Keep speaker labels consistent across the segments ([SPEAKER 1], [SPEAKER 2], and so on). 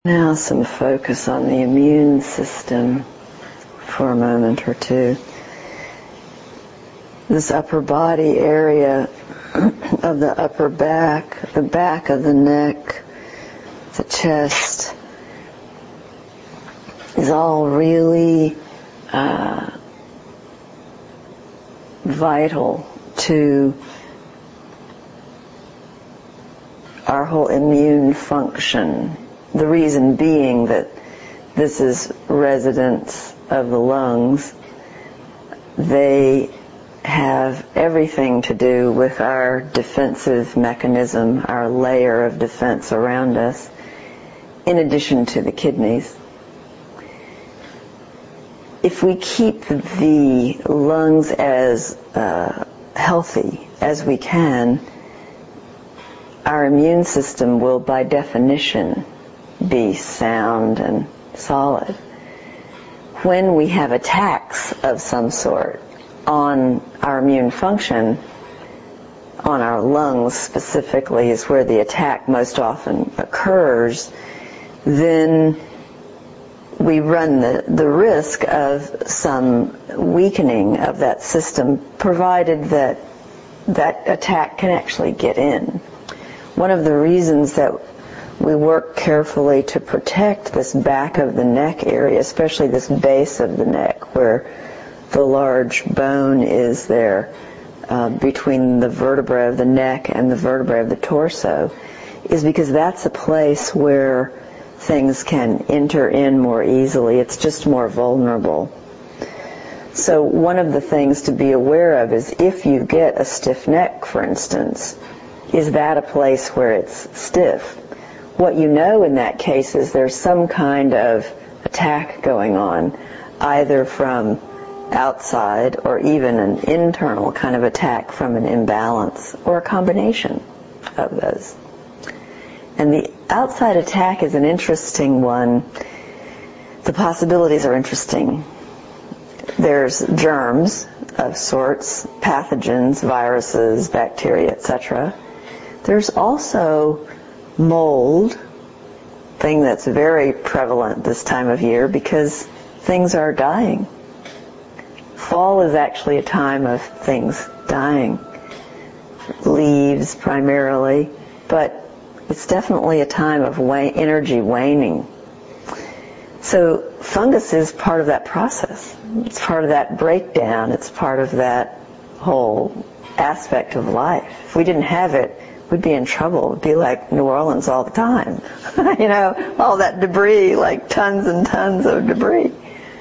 [SPEAKER 1] Now some focus on the immune system for a moment or two. This upper body area of the upper back, the back of the neck, the chest, is all really vital to our whole immune function. The reason being that this is residence of the lungs. They have everything to do with our defensive mechanism, our layer of defense around us, in addition to the kidneys. If we keep the lungs as healthy as we can, our immune system will, by definition, be sound and solid. When we have attacks of some sort on our immune function, on our lungs specifically is where the attack most often occurs, then we run the risk of some weakening of that system, provided that that attack can actually get in. One of the reasons that we work carefully to protect this back of the neck area, especially this base of the neck where the large bone is there between the vertebrae of the neck and the vertebrae of the torso, is because that's a place where things can enter in more easily. It's just more vulnerable. So one of the things to be aware of is if you get a stiff neck, for instance, is that a place where it's stiff? What you know in that case is there's some kind of attack going on, either from outside or even an internal kind of attack from an imbalance, or a combination of those. And the outside attack is an interesting one. The possibilities are interesting. There's germs of sorts, pathogens, viruses, bacteria, etc. There's also mold, thing that's very prevalent this time of year because things are dying. Fall is actually a time of things dying. Leaves primarily, but it's definitely a time of energy waning. So fungus is part of that process. It's part of that breakdown. It's part of that whole aspect of life. If we didn't have it, we'd be in trouble. It would be like New Orleans all the time. All that debris, like tons and tons of debris.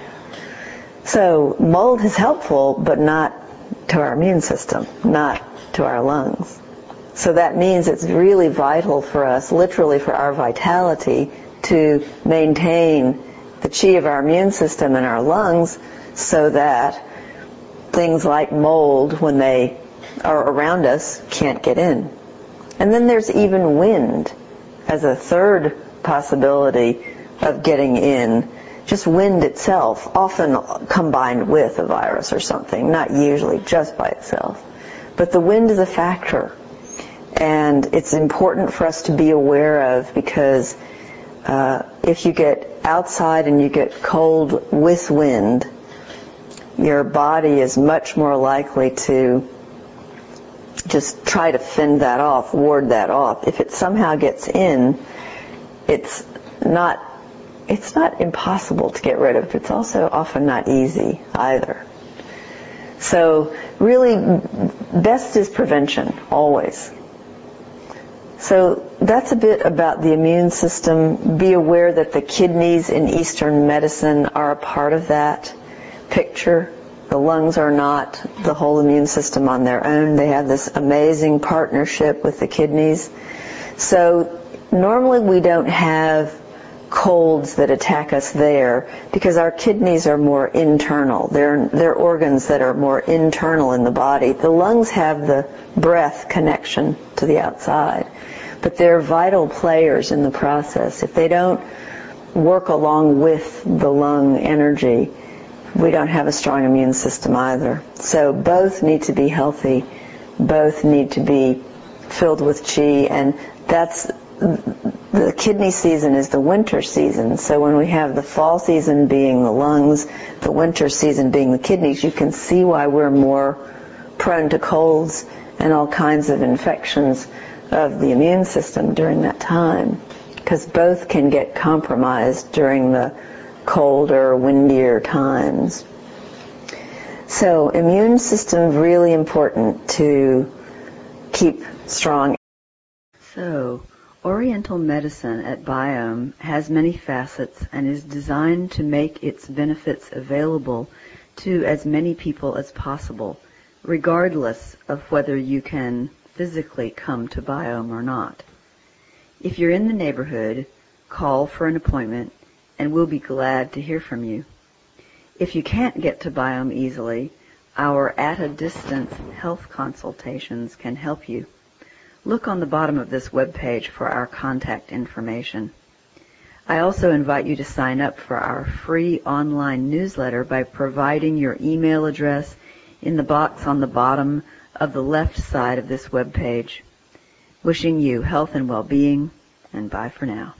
[SPEAKER 1] So mold is helpful, but not to our immune system, not to our lungs. So that means it's really vital for us, literally for our vitality, to maintain the chi of our immune system in our lungs so that things like mold, when they are around us, can't get in. And then there's even wind as a third possibility of getting in. Just wind itself, often combined with a virus or something, not usually just by itself. But the wind is a factor. And it's important for us to be aware of, because if you get outside and you get cold with wind, your body is much more likely to just try to fend that off, ward that off. If it somehow gets in, it's not impossible to get rid of, but it's also often not easy either. So really, best is prevention, always. So that's a bit about the immune system. Be aware that the kidneys in Eastern medicine are a part of that picture. The lungs are not the whole immune system on their own. They have this amazing partnership with the kidneys. So normally we don't have colds that attack us there because our kidneys are more internal. They're organs that are more internal in the body. The lungs have the breath connection to the outside, but they're vital players in the process. If they don't work along with the lung energy, we don't have a strong immune system either. So both need to be healthy, both need to be filled with chi, and that's the kidney season is the winter season. So when we have the fall season being the lungs, the winter season being the kidneys, you can see why we're more prone to colds and all kinds of infections of the immune system during that time, because both can get compromised during the colder, windier times. So immune system really important to keep strong. So Oriental medicine at Biome has many facets and is designed to make its benefits available to as many people as possible, regardless of whether you can physically come to Biome or not. If you're in the neighborhood, call for an appointment and we'll be glad to hear from you. If you can't get to Biome easily, our at-a-distance health consultations can help you. Look on the bottom of this webpage for our contact information. I also invite you to sign up for our free online newsletter by providing your email address in the box on the bottom of the left side of this webpage. Wishing you health and well-being, and bye for now.